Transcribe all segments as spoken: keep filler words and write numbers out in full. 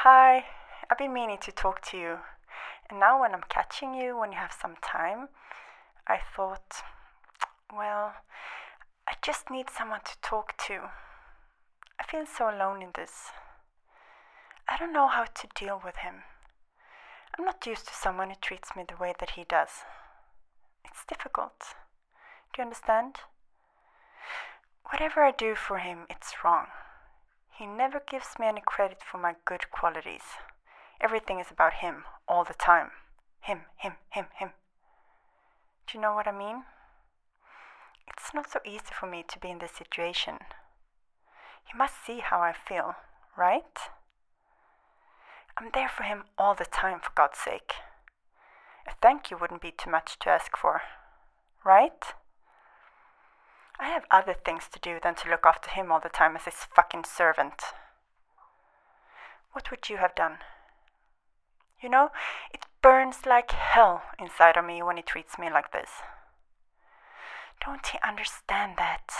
Hi. I've been meaning to talk to you. And now, when I'm catching you, when you have some time, I thought, well, I just need someone to talk to. I feel so alone in this. I don't know how to deal with him. I'm not used to someone who treats me the way that he does. It's difficult. Do you understand? Whatever I do for him, it's wrong. He never gives me any credit for my good qualities. Everything is about him, all the time. Him, him, him, him. Do you know what I mean? It's not so easy for me to be in this situation. You must see how I feel, right? I'm there for him all the time, for God's sake. A thank you wouldn't be too much to ask for, right? I have other things to do than to look after him all the time as his fucking servant. What would you have done? You know, it burns like hell inside of me when he treats me like this. Don't he understand that?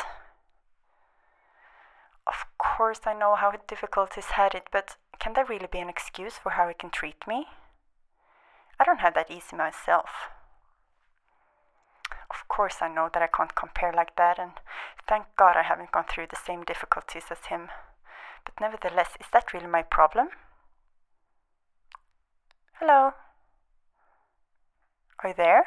Of course I know how difficult he's had it, but can there really be an excuse for how he can treat me? I don't have that easy myself. Of course I know that I can't compare like that, and thank God I haven't gone through the same difficulties as him. But nevertheless, is that really my problem? Hello? Are you there?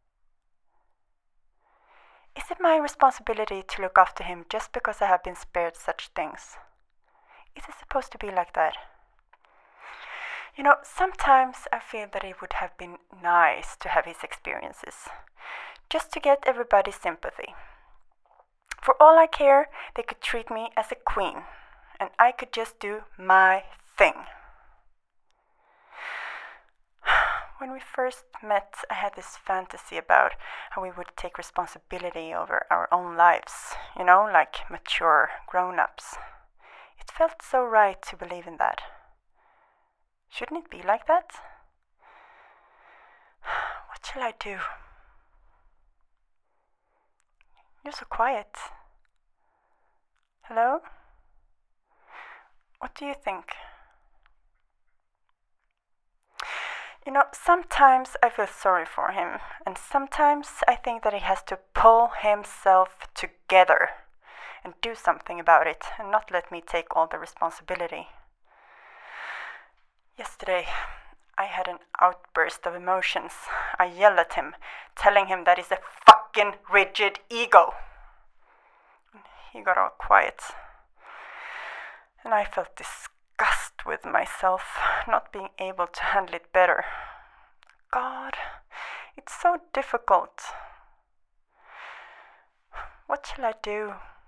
Is it my responsibility to look after him just because I have been spared such things? Is it supposed to be like that? You know, sometimes I feel that it would have been nice to have his experiences, just to get everybody's sympathy. For all I care, they could treat me as a queen, and I could just do my thing. When we first met, I had this fantasy about how we would take responsibility over our own lives, you know, like mature grown-ups. It felt so right to believe in that. Shouldn't it be like that? What shall I do? You're so quiet. Hello? What do you think? You know, sometimes I feel sorry for him, and sometimes I think that he has to pull himself together and do something about it, and not let me take all the responsibility. Yesterday, I had an outburst of emotions. I yelled at him, telling him that he's a fucking rigid ego. He got all quiet, and I felt disgust with myself, not being able to handle it better. God, it's so difficult. What shall I do?